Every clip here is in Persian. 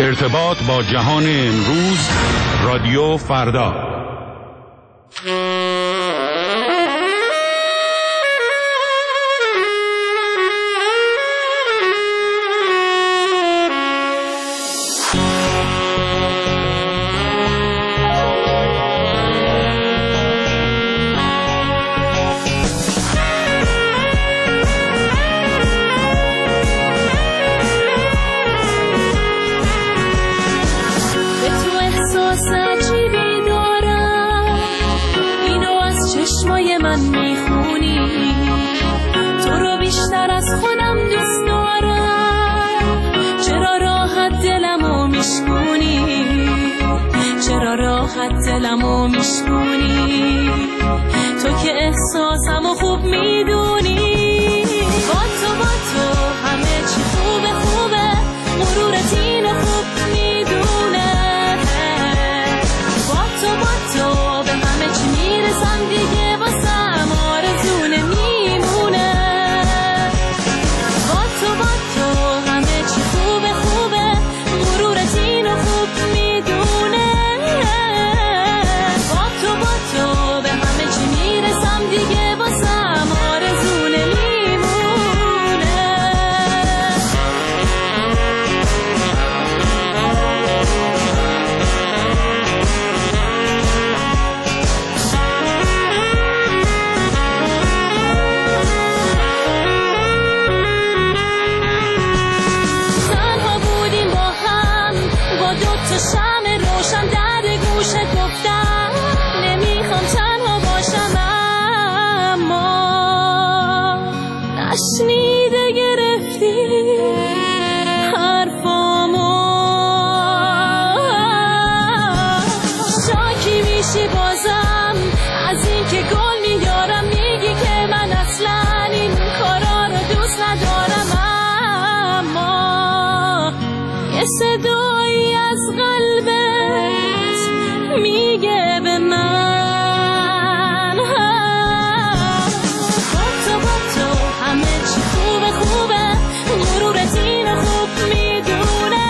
ارتباط با جهان امروز، رادیو فردا. دلمو میشکونی تو که احساسمو خوب میدونی. با تو همه چی خوبه مرورت اینو خوب میدونه. با تو به همه چی میرسم دیگه واسم آرزونه میمونه. با تو همه چی خوبه مرورت اینو خوب میدونه. دیگه بازم آرزونه میمونه. تنها بودیم با هم، با دوتا شمع روشن در گوشه گفتم نمیخوام تنها باشم. نشنیده گرفتی حرفامو، شاکی میشی بازم از این که گل میارم. میگی که من اصلا این کارا رو دوست ندارم. اما یه صدایی از قلبت میگه به من همه چی خوبه مرورت اینو خوب میدونه.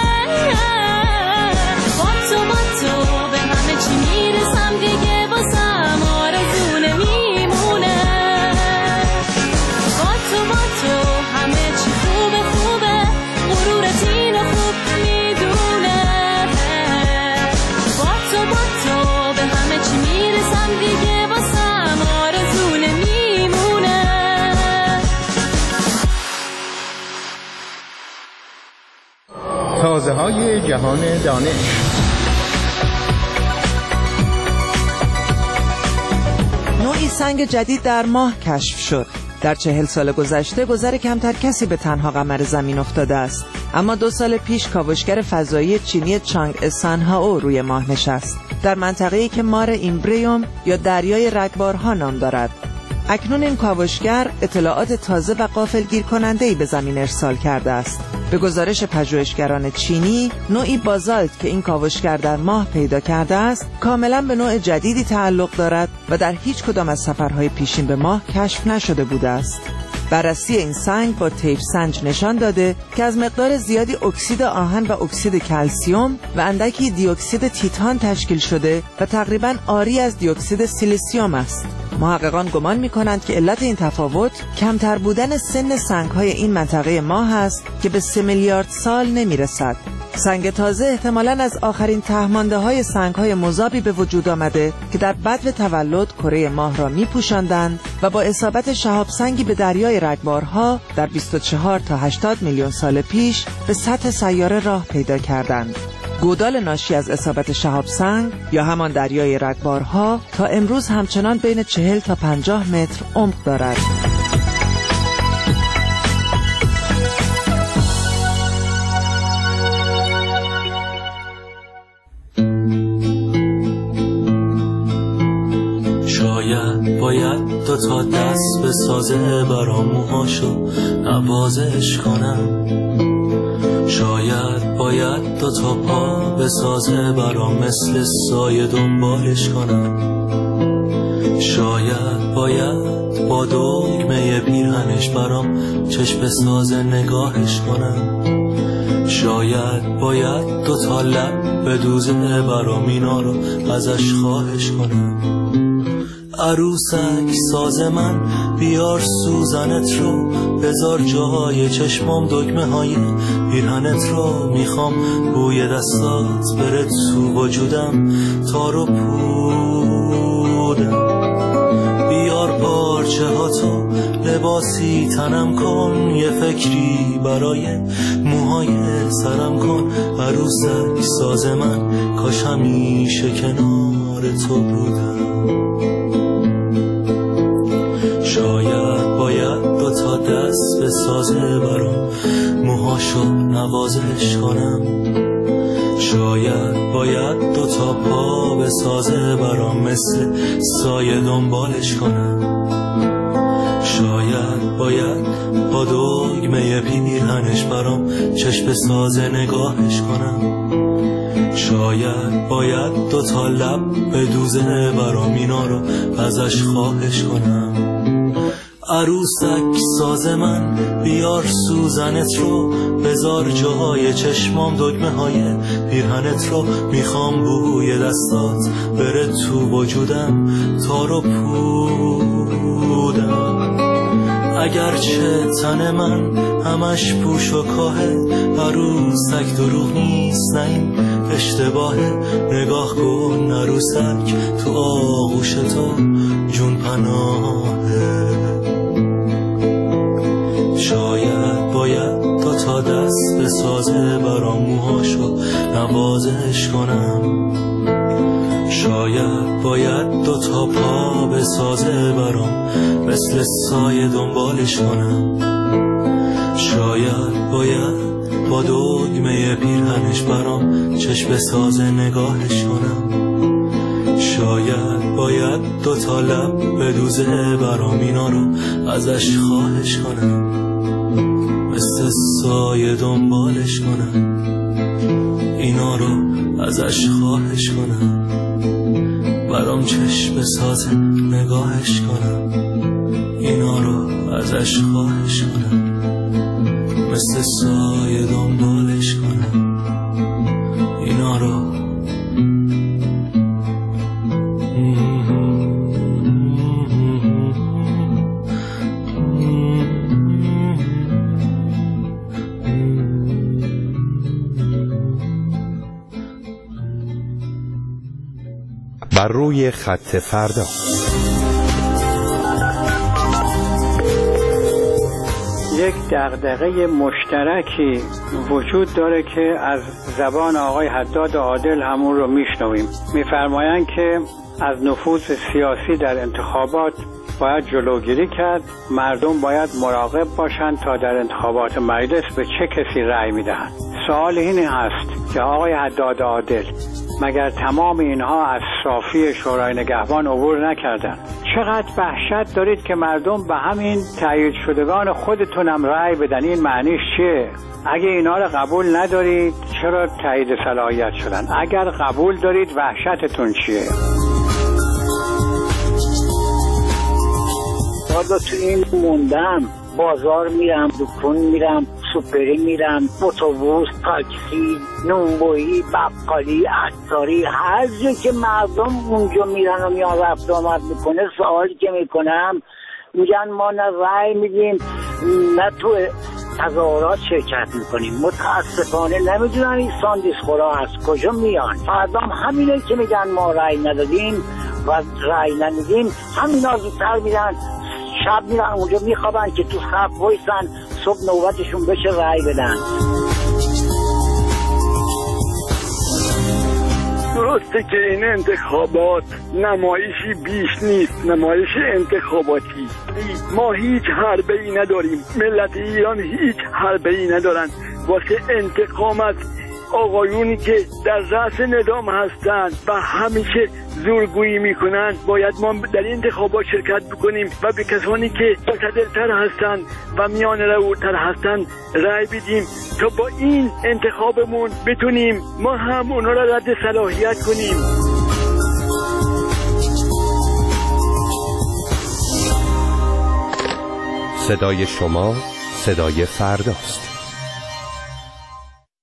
با تو به همه چی میرسم دیگه واسم آرزونه میمونه. با تو همه چی خوبه مرورت اینو خوب میدونه. با تو به همه چی میرسم دیگه واسم آرزونه میمونه. تازه‌های جهان دانش. نوعی سنگ جدید در ماه کشف شد. در 40 سال گذشته گذر کمتر کسی به تنها قمر زمین افتاده است. اما 2 سال پیش کاوشگر فضایی چینی چانگ اسانهائو روی ماه نشست، در منطقه‌ای که مار ایمبریوم یا دریای رگبارها نام دارد. اکنون این کاوشگر اطلاعات تازه و غافلگیر کننده‌ای به زمین ارسال کرده است. به گزارش پژوهشگران چینی، نوعی بازالت که این کاوشگر در ماه پیدا کرده است، کاملاً به نوع جدیدی تعلق دارد و در هیچ کدام از سفرهای پیشین به ماه کشف نشده بوده است. بررسی این سنگ با طیف سنج نشان داده که از مقدار زیادی اکسید آهن و اکسید کلسیم و اندکی دی اکسید تیتان تشکیل شده و تقریباً عاری از دی اکسید سیلیسیوم است. محققان گمان می‌کنند که علت این تفاوت کمتر بودن سن سنگ‌های این منطقه ماه است که به 3 میلیارد سال نمی‌رسد. سنگ تازه احتمالاً از آخرین ته‌مانده‌های سنگ‌های مذابی به وجود آمده که در بدو تولد کره ماه را می‌پوشاندند و با اصابت شهاب سنگی به دریای رگبارها در 24 تا 80 میلیون سال پیش به سطح سیاره راه پیدا کردند. گودال ناشی از اصابت شهاب سنگ یا همان دریای رگبارها تا امروز همچنان بین 40 تا 50 متر عمق دارد. شاید باید 2 تا دست به سازه برام موهاشو نوازش کنم. شاید باید 2 تا پا به سازه برام مثل سایه دنبالش کنم. شاید باید با دگمه پیرهنش برام چشم سازه نگاهش کنم. شاید باید 2 تا لب بدوزه برام اینا رو ازش خواهش کنم. عروسک ساز من بیار سوزنت رو، بذار جای چشمام دکمه های پیرهنت رو. میخوام بوی دستات بره تو وجودم، تار و پودم. بیار پارچه ها تو لباسی تنم کن، یه فکری برای موهای سرم کن. عروسک ساز من کاش همیشه کنار تو بودم. شاید باید 2 تا دست به سازه برام موهاشو نوازش کنم. شاید باید 2 تا پا به سازه برام مثل سایه دنبالش کنم. شاید باید با دگمه پیرهنش برام چشم سازه نگاهش کنم. شاید باید 2 تا لب بدوزه برام اینا رو ازش خواهش کنم. عروسک ساز من بیار سوزنت رو، بذار جای چشمام دکمه های پیرهنت رو. میخوام بوی دستات بره تو وجودم، تار و پودم. اگرچه تن من همش پوش و کاهه، عروسک دروغ نیست نه این اشتباهه. نگاه کن عروسک تو آغوش تو جون پناهه. شاید باید 2 تا دست به سازه برام موهاشو نوازش کنم. شاید باید 2 تا پا به سازه برام مثل سایه دنبالش کنم. شاید باید با دگمه پیرهنش برام چشم سازه نگاهش کنم. شاید باید 2 تا لب بدوزه برام اینا رو ازش خواهش کنم. مثل سایه دنبالش کنم، اینا رو ازش خواهش کنم. برام چشم سازه نگاهش کنم، اینا رو ازش خواهش کنم. مثل سایه دنبالش کنم، اینا رو. بر روی خط فردا. یک دغدغه مشترکی وجود داره که از زبان آقای حداد عادل همون رو میشنویم. میفرمایند که از نفوذ سیاسی در انتخابات باید جلوگیری کرد. مردم باید مراقب باشند تا در انتخابات مجلس به چه کسی رأی میدهند. سوال این هست که آقای حداد عادل، مگر تمام اینها از صافی شورای نگهبان عبور نکردند؟ چقدر وحشت دارید که مردم به همین تایید شدگان خودتونم رأی بدن؟ این معنیش چیه؟ اگه اینا رو قبول ندارید چرا تایید صلاحیت شدن؟ اگر قبول دارید وحشتتون چیه؟ حالا تو این موندم، بازار میرم، دکون میرم، سوپری میرم، اتوبوس، تاکسی، نونبویی، بقالی، عطاری، هر جا که مردم اونجا میرن و میان رفت آمد میکنه، سوالی که میکنم میگن ما نه رأی میدیم نه تو تظاهرات شرکت میکنیم. متاسفانه نمیدونم این ساندیس خورا از کجا میان. فردام همینه که میگن ما رأی ندادیم و رأی نمیدیم، همینا زودتر میرن شب میرن اونجا میخوابن که تو صف وایسن صبح نوبتشون بشه رأی بدن. درسته که این انتخابات نمایشی بیش نیست، نمایش انتخاباتی. ما هیچ حربه‌ای نداریم، ملت ایران هیچ حربه‌ای ندارن واسه انتقام از آقایونی که در رأس نظام هستند و همیشه زورگویی میکنند. باید ما در این انتخابات شرکت بکنیم و به کسانی که مقتدرتر هستند و میان روتر هستند رأی بدیم تا با این انتخابمون بتونیم ما هم اونا را رد صلاحیت کنیم. صدای شما صدای فرداست.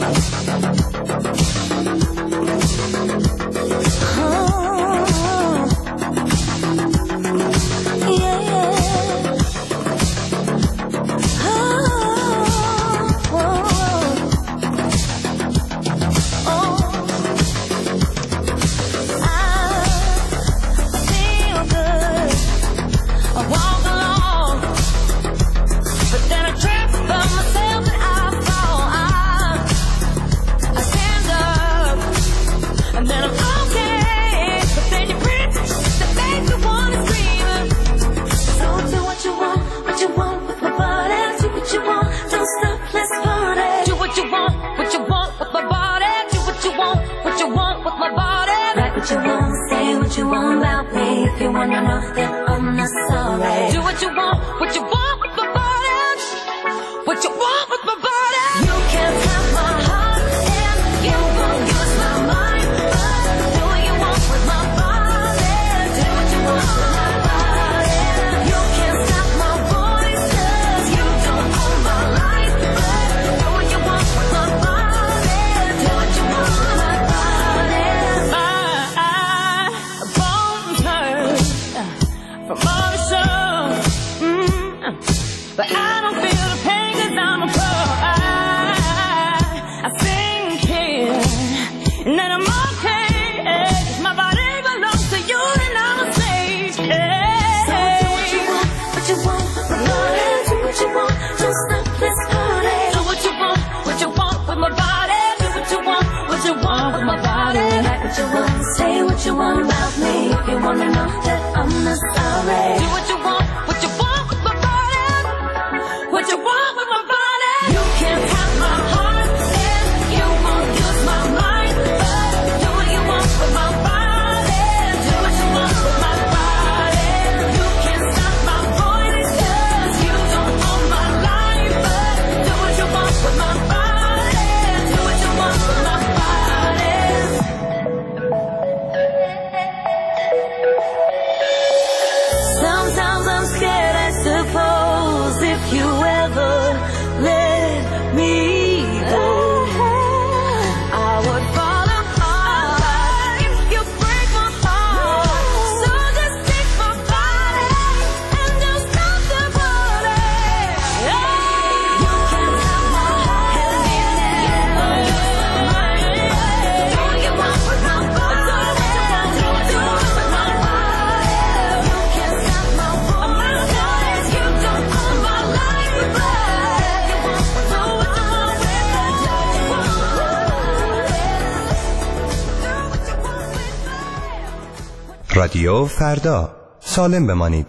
رادیو فردا، سالم بمانید.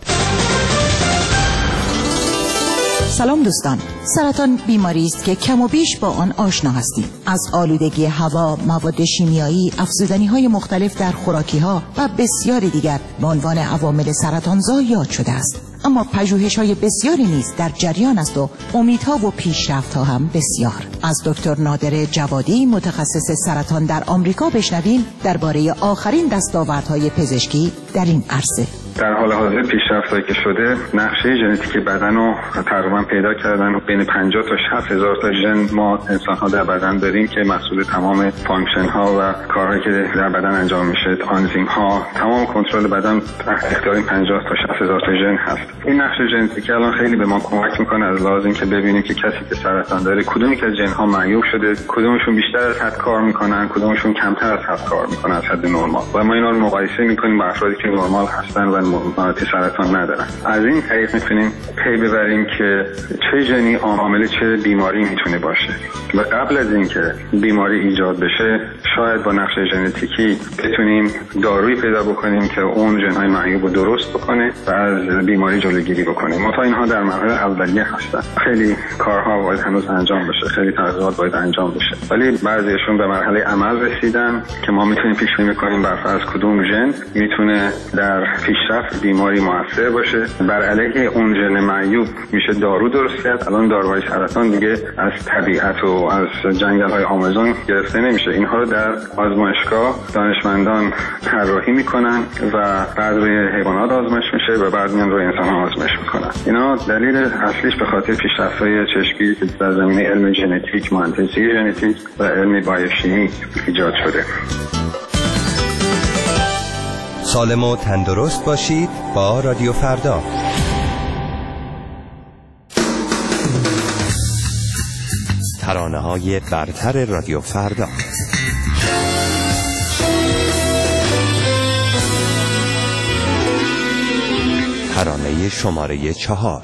سلام دوستان، سرطان بیماری است که کم و بیش با آن آشنا هستیم. از آلودگی هوا، مواد شیمیایی، افزودنی‌های مختلف در خوراکی‌ها و بسیاری دیگر به عنوان عوامل سرطانزا یاد شده است. اما پژوهش‌های بسیاری نیز در جریان است و امیدها و پیشرفت‌ها هم بسیار. از دکتر نادر جوادی، متخصص سرطان در آمریکا، بشنویم درباره آخرین دستاوردهای پزشکی در این عرصه. در حال حاضر پیشرفت‌هایی که شده، نقشه ژنتیک بدن رو تقریبا پیدا کردن و بین 50 تا 60 هزار تا ژن ما انسان‌ها در بدن داریم که مسئول تمام فانکشن‌ها و کارهایی که در بدن انجام میشه، آنزیم‌ها، تمام کنترل بدن تحت اختیار این 50 تا 60 هزار تا ژن هست. این نقشه ژنتیکی الان خیلی به ما کمک میکنه از لحاظ اینکه ببینیم که کسی که سرطان داره کدومی که از ژن‌ها معیوب شده، کدومشون بیشتر از حد کار میکنن، کدومشون کمتر از حد کار میکنن از حد نرمال. و ما اینا رو مقایسه میکنیم با افرادی که نرمال هستن و ممکنه سرطان ندارن. از این طریق میتونیم پی ببریم که چه ژنی عامل چه بیماری میتونه باشه و قبل از اینکه بیماری ایجاد بشه شاید با نقشه ژنتیکی بتونیم دارویی پیدا بکنیم که اون ژن‌های معیوب رو درست بکنه و از بیماری جلوگیری بکنیم. منتها اینها در مرحله اولیه هستن. خیلی کارها باید هنوز انجام بشه، خیلی تحقیقات باید انجام بشه. ولی بعضیشون به مرحله عمل رسیدن که ما میتونیم پیش بینی کنیم بر فرض کدوم ژن میتونه در پیشرفت رفع بیماری موثر باشه. بر علیه اون ژن معیوب میشه دارو درست کرد. الان داروهای سرطان دیگه از طبیعت و از جنگل‌های آمازون گرفته نمیشه. اینها رو در آزمایشگاه دانشمندان طراحی میکنن و بعد روی حیوانات آزمایش میشه و بعد میان روی انسان‌ها آزمایش میکنن. اینا دلیل اصلیش به خاطر پیشرفت‌های چشمگیری که در زمینه علم ژنتیک، مهندسی ژنتیک و علم بیوشیمی ایجاد شده. سالم و تندرست باشید با رادیو فردا. ترانه‌های برتر رادیو فردا. ترانه شماره 4.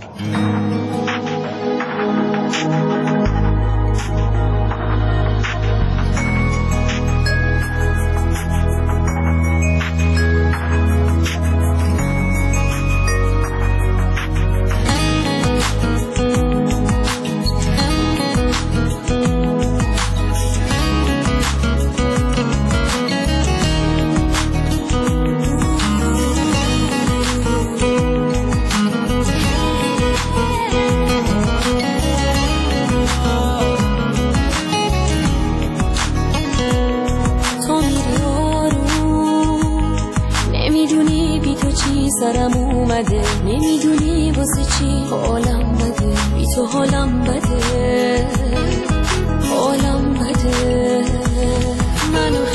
سرم اومده نمیدونی واسه چی حالم بده، بی تو حالم بده، حالم بده. منو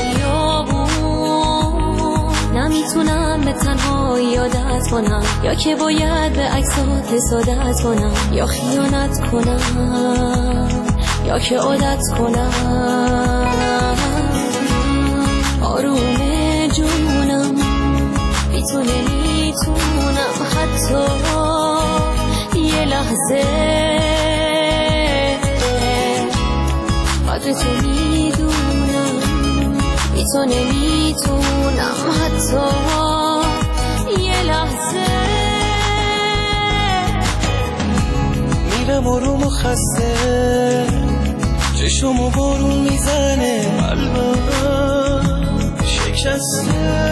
خیابون نمیتونم به تنهایی عادت کنم، یا که باید به عکسات حسادت کنم، یا خیانت کنم، یا که عادت کنم. آروم جونم بی تو نمیتونم حتی یه لحظه، قدر تو میدونم، بی تو نمیتونم حتی یه لحظه. میرم آروم و خسته، چشم و بارون میزنه، قلبم شکسته،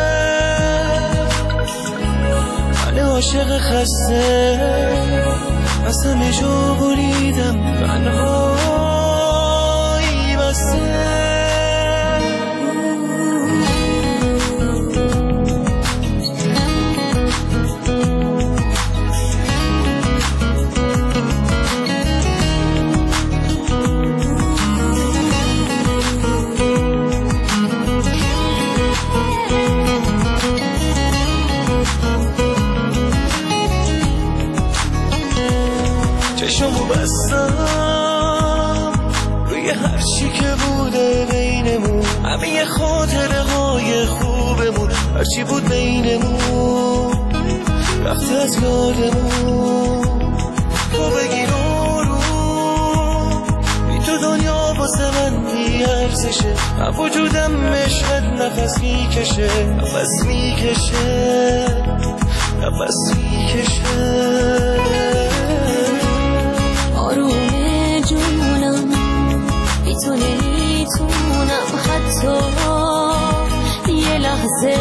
عاشق خسته، از همه جا بریدم، تنهایی بسته. چشمو بستم روی هر چی که بوده بینمون، همه خاطره های خوبمون، هر چی بود بینمون رفته از یادمون. تو بگیر آروم، بی تو دنیا واسه من بی ارزشه، من وجودم مشهد نفس میکشه، نفس میکشه، نفس میکشه. آروم جونم بی تو نمیتونم حتی یه لحظه،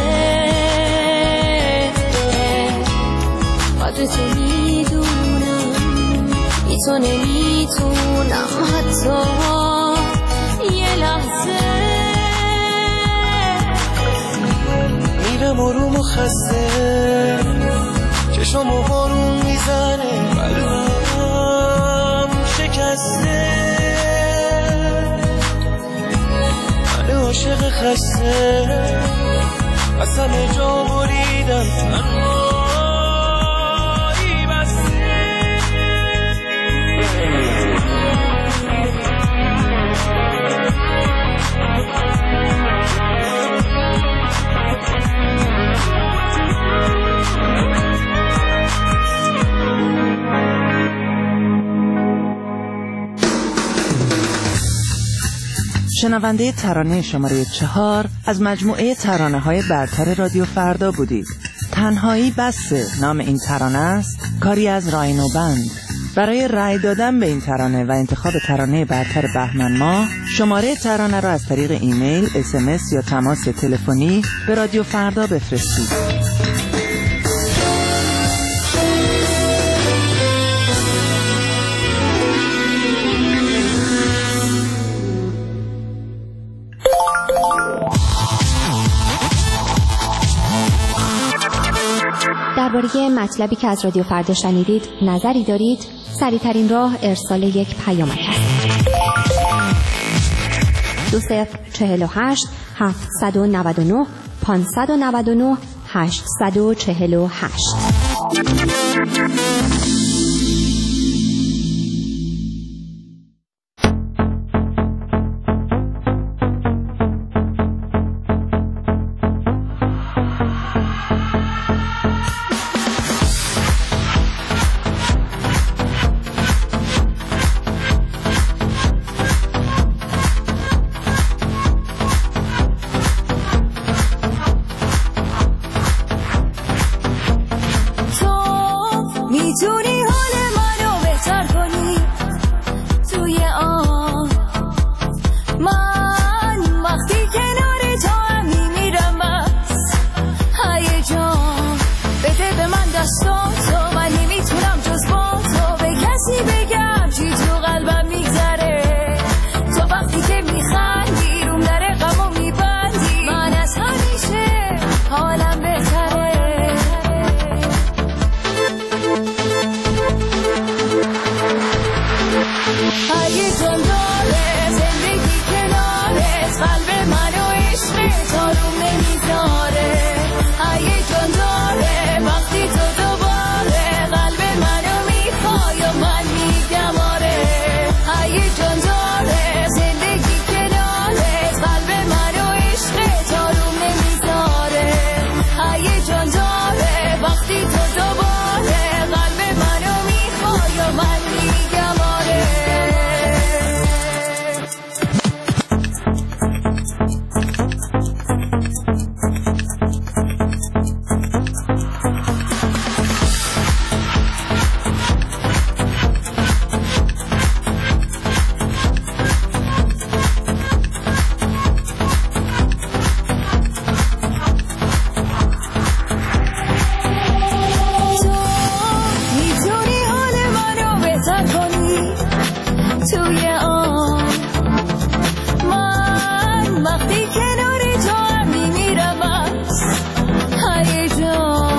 قدر تو میدونم، بی تو نمیتونم حتی یه لحظه. میرم آروم و خسته، چشم و بارون میزنه، قلبم شکسته، من عاشق خسته، از همه جا بریدم، تنهایی بسته. شنونده ترانه شماره 4 از مجموعه ترانه‌های برتر رادیو فردا بودید. تنهایی بسه نام این ترانه است، کاری از راینو بند. برای رأی دادن به این ترانه و انتخاب ترانه برتر بهمن ماه، شماره ترانه را از طریق ایمیل، SMS یا تماس تلفنی به رادیو فردا بفرستید. درباره مطلبی که از رادیو فردا شنیدید نظری دارید؟ سریع‌ترین راه ارسال یک پیامک است. 2048 799 599 848. میتونی حال منو بهتر کنی توی آن من وقتی کنار تو هم میمیرم از هیجان بده به من دستاتو من نمیتونم جز با تو به کسی بگم چی تو قلبم میگذره تو وقتی که میخندی روم در غمو میبندی من از همیشه حالم بهتره هیجان داره زندگی کنارت قلب منو عشقت آروم نمیذاره هیجان داره وقتی تو دوباره قلب منو میخوای و من میگم آره هیجان داره زندگی کنارت قلب منو عشقت آروم نمیذاره هیجان داره وقتی تو دوباره قلب منو میخوای و من میگم آره توی آن من وقتی کنار تو هم میمیرم از هیجان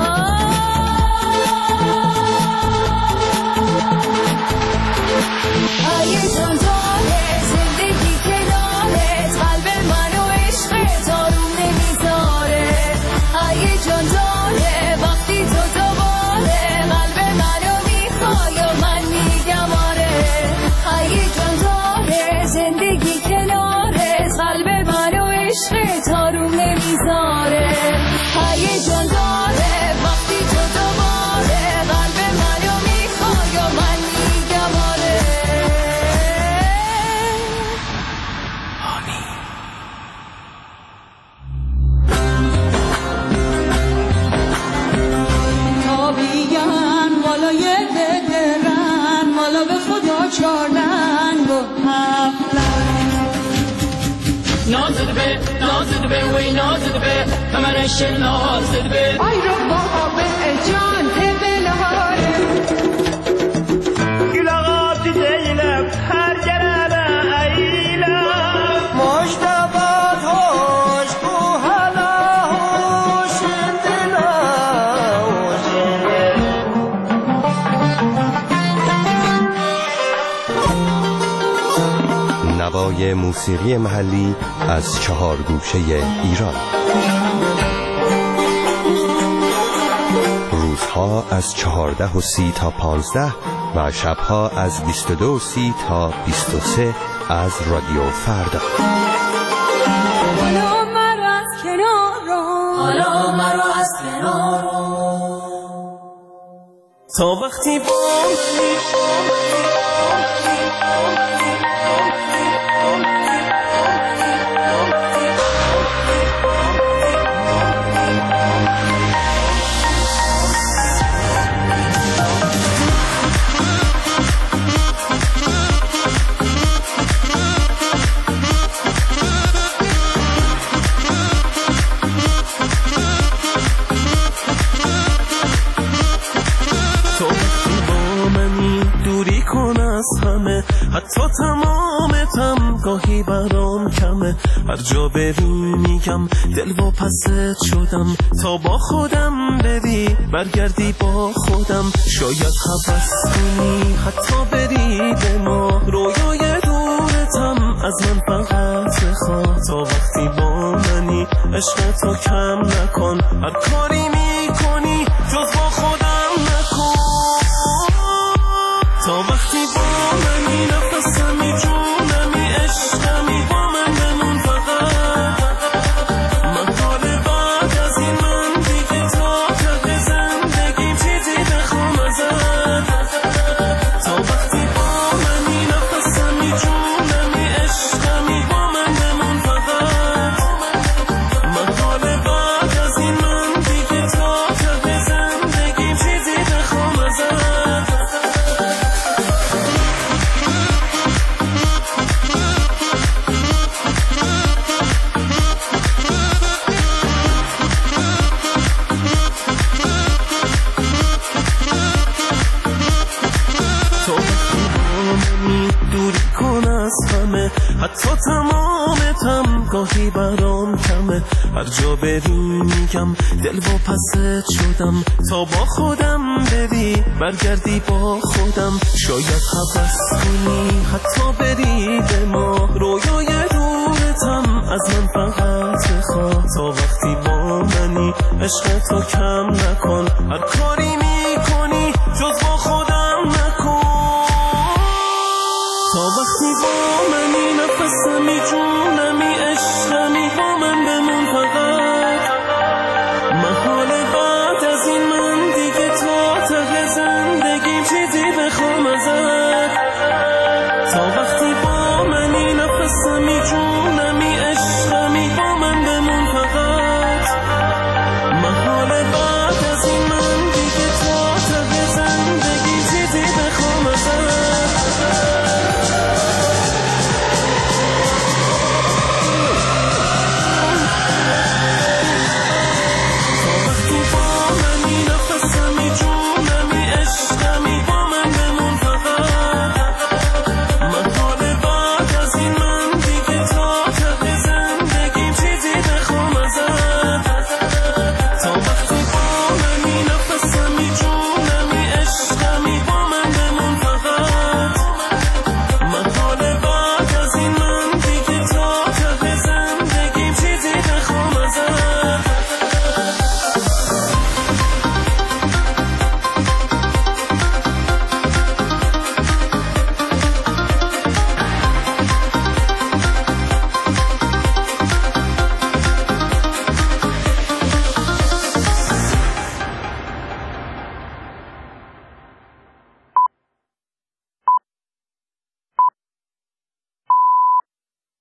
هیجان داره زندگی کنارت قلب منو عشقت آروم نمیذاره هیجان داره وقتی تو دوباره قلب منو میخوای و من میگم آره هیجان داره زندگی کنارت قلب منو عشقت آروم نمیذاره هیجان داره وقتی تو دوباره قلب منو میخوای و من میگم آره تابیگن بالای دهرن مالا به خدا چارنگ و نازد به وی نازد به کمرش نازد به آی رو بابا به جان بلهاره گلغات زینب هر جرابه ایلا مشتبات هوش کو حالا هوش دلا نوای موسیقی محلی از 4 گوشه ایران. روزها از 14:30 تا 15 و شبها از 22:30 تا 23 از رادیو فردا. حالا مرا از کنار تا وقتی حتی گاهی برام کمه، هر جا بری میگم دل و پست شدم، تا با خودم بری برگردی با خودم، شاید حوض کنی حتی بری به ما، رویای دورتم از من فقط بخواه، تا وقتی با منی عشق تو کم نکن، هر کاری میکنی جز با خودم نکن، تا وقتی با منی نفسمی جونمی عشقمی با من بمون فقط، من حال بعد از این من دیگه تا ته زندگیم چیزی بخوام ازت، تا وقتی با منی نفسمی جونمی عشقمی با من بمون فقط، من حال بعد از این من دیگه تا ته زندگیم چیزی بخوام ازت. دوری کن از همه، حتی تمامتم گاهی برام کمه، هر جا بری میگم دل و پست شدم، تا با خودم بری برگردی با خودم، شاید حوض کنی حتی بری به ما، رویای دورتم از من فقط بخواه، تا وقتی با منی عشق تو کم نکن، هر کاری میکنی جز با خودم